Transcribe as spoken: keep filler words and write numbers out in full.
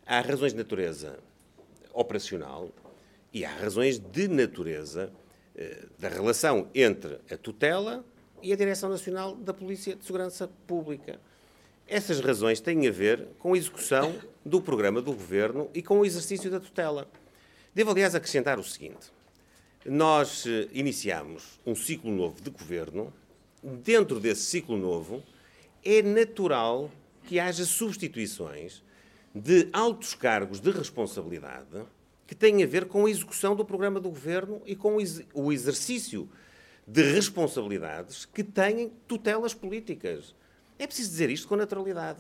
há razões de natureza operacional e há razões de natureza eh, da relação entre a tutela e a Direção Nacional da Polícia de Segurança Pública. Essas razões têm a ver com a execução do programa do Governo e com o exercício da tutela. Devo, aliás, acrescentar o seguinte. Nós eh, iniciamos um ciclo novo de Governo. Dentro desse ciclo novo, é natural que haja substituições de altos cargos de responsabilidade que têm a ver com a execução do programa do Governo e com o exercício de responsabilidades que têm tutelas políticas. É preciso dizer isto com naturalidade.